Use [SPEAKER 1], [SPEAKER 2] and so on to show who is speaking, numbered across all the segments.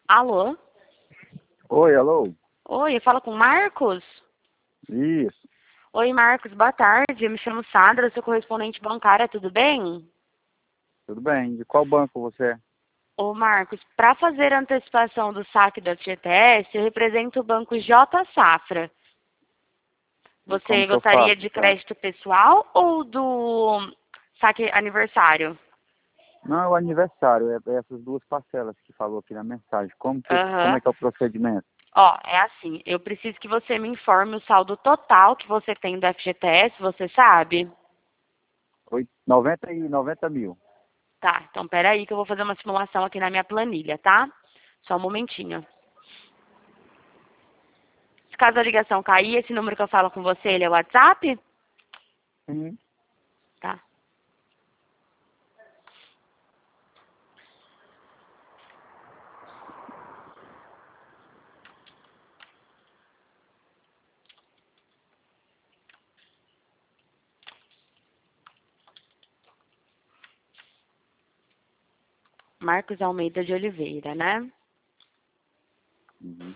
[SPEAKER 1] Alô?
[SPEAKER 2] Oi, alô?
[SPEAKER 1] Oi, fala com o Marcos?
[SPEAKER 2] Isso,
[SPEAKER 1] Oi, Marcos, boa tarde. Eu me chamo Sandra, sou correspondente bancária, tudo bem?
[SPEAKER 2] tudo bem. De qual banco você é?
[SPEAKER 1] Ô, Marcos, para fazer a antecipação do saque da FGTS, eu represento o banco J Safra.
[SPEAKER 2] E como
[SPEAKER 1] Você
[SPEAKER 2] que eu
[SPEAKER 1] gostaria
[SPEAKER 2] faço,
[SPEAKER 1] de
[SPEAKER 2] então?
[SPEAKER 1] crédito pessoal ou do saque aniversário?
[SPEAKER 2] Não, é o aniversário, é essas duas parcelas que falou aqui na mensagem. Como
[SPEAKER 1] Aham.
[SPEAKER 2] é que é o procedimento?
[SPEAKER 1] Ó, é assim, eu preciso que você me informe o saldo total que você tem do FGTS, você sabe?
[SPEAKER 2] 90 mil.
[SPEAKER 1] Tá, então peraí que eu vou fazer uma simulação aqui na minha planilha, tá? Só um momentinho. Se caso a ligação cair, esse número que eu falo com você, ele é o WhatsApp?
[SPEAKER 2] Sim.
[SPEAKER 1] Tá. Marcos Almeida de Oliveira, né?
[SPEAKER 2] Uhum.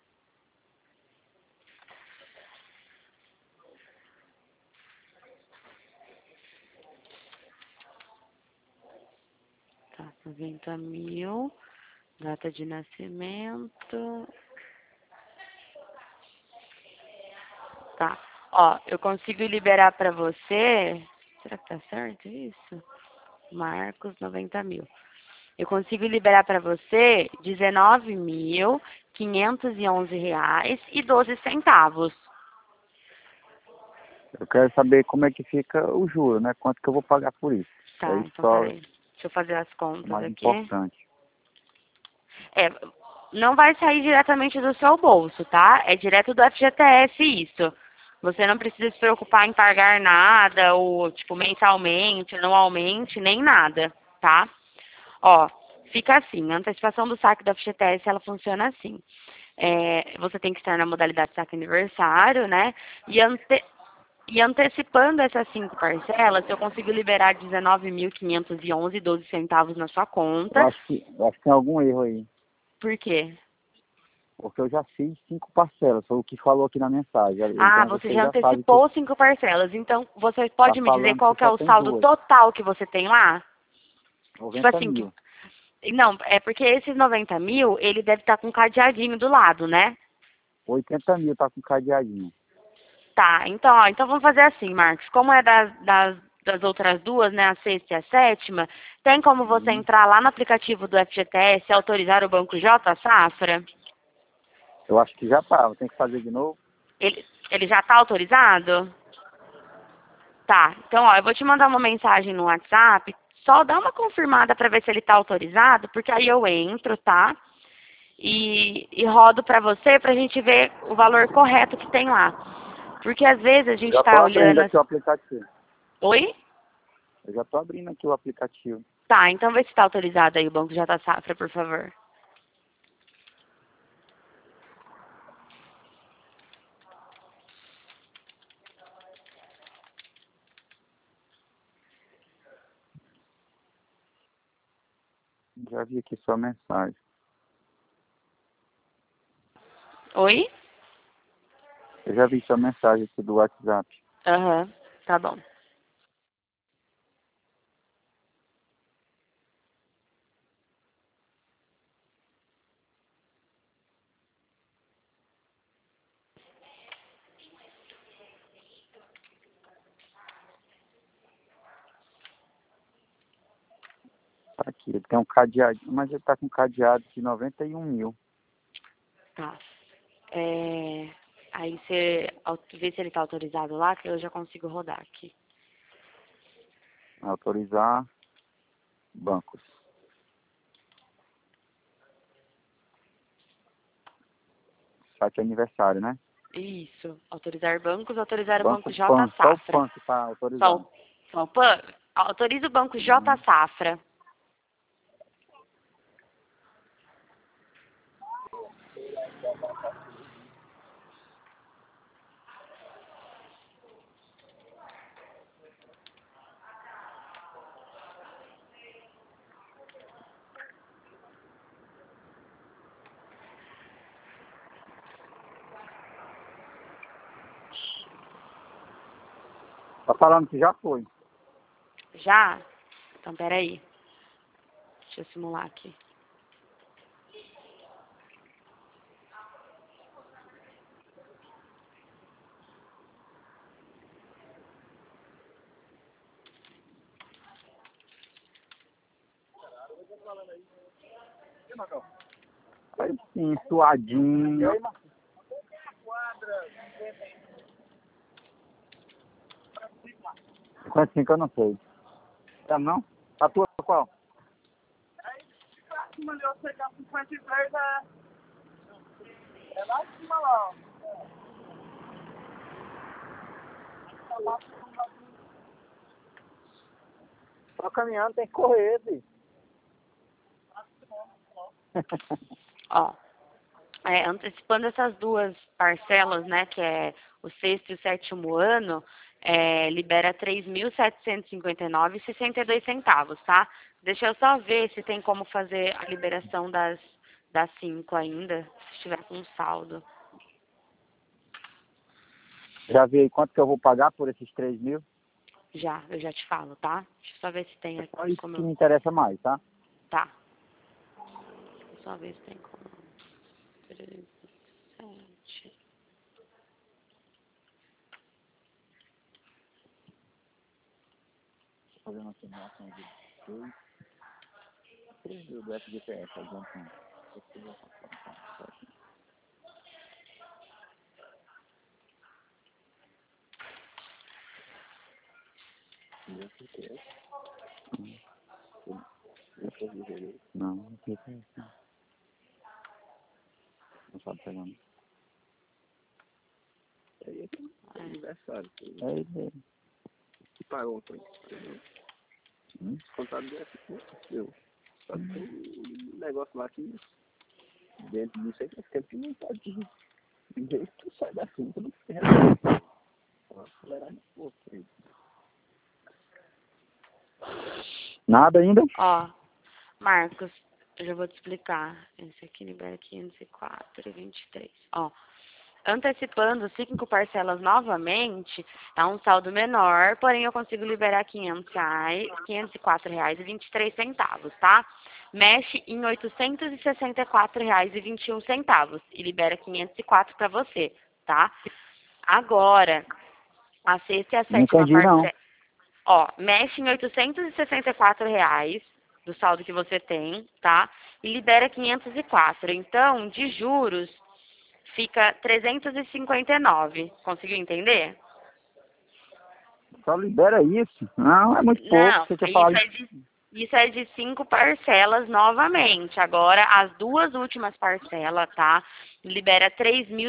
[SPEAKER 1] Tá, 90 mil. Data de nascimento. Tá. Ó, eu consigo liberar pra você. Será que tá certo isso? Marcos, 90 mil. Eu consigo liberar para você R$ 19.511,12.
[SPEAKER 2] Eu quero saber como é que fica o juro, né? Quanto que eu vou pagar por isso. É
[SPEAKER 1] Tá,
[SPEAKER 2] isso
[SPEAKER 1] então
[SPEAKER 2] só
[SPEAKER 1] peraí. Deixa eu fazer as
[SPEAKER 2] o
[SPEAKER 1] contas
[SPEAKER 2] mais
[SPEAKER 1] aqui.
[SPEAKER 2] importante.
[SPEAKER 1] É, não vai sair diretamente do seu bolso, tá? É direto do FGTS isso. Você não precisa se preocupar em pagar nada, ou tipo, mensalmente, anualmente, nem nada, tá? Ó, fica assim, a antecipação do saque da FGTS, ela funciona assim. Você tem que estar na modalidade saque aniversário, né? E antecipando essas 5 parcelas, eu consigo liberar R$ 19.511,12 na sua
[SPEAKER 2] Eu
[SPEAKER 1] conta.
[SPEAKER 2] acho que tem algum erro aí.
[SPEAKER 1] Por quê?
[SPEAKER 2] Porque eu já fiz 5 parcelas, foi o que falou aqui na mensagem.
[SPEAKER 1] Ah,
[SPEAKER 2] Então
[SPEAKER 1] você
[SPEAKER 2] você
[SPEAKER 1] já
[SPEAKER 2] já sabe que
[SPEAKER 1] antecipou 5 parcelas. Então, você
[SPEAKER 2] tá
[SPEAKER 1] pode me dizer
[SPEAKER 2] falando
[SPEAKER 1] qual
[SPEAKER 2] que
[SPEAKER 1] que é
[SPEAKER 2] só
[SPEAKER 1] o
[SPEAKER 2] tem
[SPEAKER 1] saldo
[SPEAKER 2] duas.
[SPEAKER 1] total que você tem lá? Tipo
[SPEAKER 2] 90
[SPEAKER 1] assim,
[SPEAKER 2] mil.
[SPEAKER 1] não, é porque esses 90 mil, ele deve estar com um cadeadinho do lado, né?
[SPEAKER 2] 80 mil tá com cadeadinho.
[SPEAKER 1] Tá, então, ó, então vamos fazer assim, Marcos. Como é das outras duas, né, a sexta e a sétima, tem como você
[SPEAKER 2] Uhum.
[SPEAKER 1] entrar lá no aplicativo do FGTS e autorizar o Banco J Safra?
[SPEAKER 2] Eu acho que já tá. Tem que fazer de novo.
[SPEAKER 1] Ele já está autorizado? Tá, então, ó, eu vou te mandar uma mensagem no WhatsApp, só dá uma confirmada para ver se ele está autorizado, porque aí eu entro, tá? E rodo para você pra gente ver o valor correto que tem lá. Porque às vezes a gente
[SPEAKER 2] Já tô
[SPEAKER 1] está
[SPEAKER 2] abrindo
[SPEAKER 1] olhando
[SPEAKER 2] aqui o aplicativo.
[SPEAKER 1] Oi?
[SPEAKER 2] Eu já tô abrindo aqui o aplicativo.
[SPEAKER 1] Tá, então vê se está autorizado aí o Banco J Safra, por favor.
[SPEAKER 2] Já vi aqui sua mensagem.
[SPEAKER 1] Oi?
[SPEAKER 2] Eu já vi sua mensagem aqui do WhatsApp.
[SPEAKER 1] Aham, tá bom.
[SPEAKER 2] Tá aqui. Ele tem um cadeado, mas ele tá com cadeado de 91 mil.
[SPEAKER 1] Tá. Aí você vê se ele tá autorizado lá, que eu já consigo rodar aqui.
[SPEAKER 2] Autorizar bancos. Saque aniversário, né?
[SPEAKER 1] Isso. Autorizar bancos, autorizar o Banco
[SPEAKER 2] Banco
[SPEAKER 1] J
[SPEAKER 2] PAN. Só o
[SPEAKER 1] Safra.
[SPEAKER 2] PAN que tá
[SPEAKER 1] Só
[SPEAKER 2] autorizado.
[SPEAKER 1] só o PAN. Autoriza o Banco J
[SPEAKER 2] Uhum.
[SPEAKER 1] Safra.
[SPEAKER 2] Tá falando que já foi.
[SPEAKER 1] Já? Então, peraí. Deixa eu simular aqui.
[SPEAKER 2] Aí sim, suadinho. Quanto cinco eu não sei. É não? A tua qual?
[SPEAKER 3] Ali, eu sei que a 53 é lá em cima lá, ó.
[SPEAKER 2] Só caminhando tem que correr, bicho.
[SPEAKER 1] Ó, antecipando essas duas parcelas, né, que é o sexto e o sétimo ano, libera R$ 3.759,62, tá? Deixa eu só ver se tem como fazer a liberação das 5 ainda, se estiver com saldo.
[SPEAKER 2] Já vi aí quanto que eu vou pagar por esses 3 mil?
[SPEAKER 1] Já, eu já te falo, tá? Deixa eu só ver se tem
[SPEAKER 2] É
[SPEAKER 1] aqui
[SPEAKER 2] só isso
[SPEAKER 1] como
[SPEAKER 2] que me interessa mais, tá?
[SPEAKER 1] Tá. Deixa eu só ver se tem como... 3, 7...
[SPEAKER 2] Fazendo uma simulação de 3 mil do FGTS, adiantando. Não, não FGTS não. Não sabe pegar não.
[SPEAKER 3] É aniversário.
[SPEAKER 2] É ele mesmo.
[SPEAKER 3] Que pagou, foi. Contado deu. Só que tem um negócio lá que dentro disso aí tem tempo que não pode dizer que tu sai da cinta do ferro. Acelerar de pouco.
[SPEAKER 2] Nada ainda?
[SPEAKER 1] Ó, Marcos, eu já vou te explicar. Esse aqui libera 504,23. Ó, antecipando 5 parcelas novamente, é um saldo menor, porém eu consigo liberar R$ 504,23, tá? Mexe em R$ 864,21 e libera 504 para você, tá? Agora, a sexta e a
[SPEAKER 2] Não
[SPEAKER 1] sétima
[SPEAKER 2] entendi não.
[SPEAKER 1] parcela... Ó, mexe em R$ 864 do saldo que você tem, tá? E libera 504. Então, de juros, fica 359. Conseguiu entender?
[SPEAKER 2] Só libera isso. Não, é muito pouco.
[SPEAKER 1] Não,
[SPEAKER 2] Você tinha falado isso.
[SPEAKER 1] isso é de 5 parcelas novamente. Agora, as duas últimas parcelas, tá? Libera R$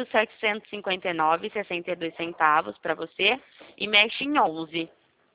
[SPEAKER 1] 3.759,62 para você e mexe em 11.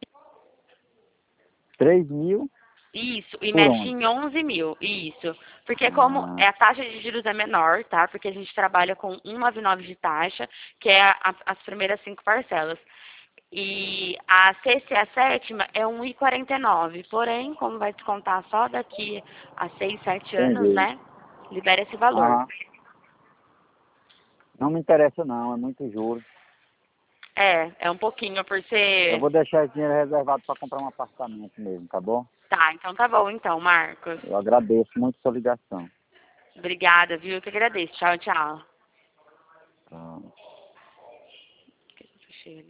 [SPEAKER 2] 3 mil
[SPEAKER 1] Isso, e
[SPEAKER 2] por
[SPEAKER 1] mexe
[SPEAKER 2] 11.
[SPEAKER 1] em 11 mil, isso. Porque como a taxa de juros é menor, tá? Porque a gente trabalha com 1,99 de taxa, que é as primeiras 5 parcelas. E a sexta e a sétima é 1,49. Porém, como vai descontar só daqui a 6, 7 anos,
[SPEAKER 2] Entendi.
[SPEAKER 1] né? Libera esse valor.
[SPEAKER 2] Aham. Não me interessa não, é muito juros.
[SPEAKER 1] É um pouquinho por
[SPEAKER 2] Eu
[SPEAKER 1] ser...
[SPEAKER 2] vou deixar esse dinheiro reservado para comprar um apartamento mesmo, tá bom?
[SPEAKER 1] Tá, então tá bom então, Marcos.
[SPEAKER 2] Eu agradeço muito sua ligação.
[SPEAKER 1] Obrigada, viu? Eu que agradeço. Tchau, tchau.
[SPEAKER 2] Tá.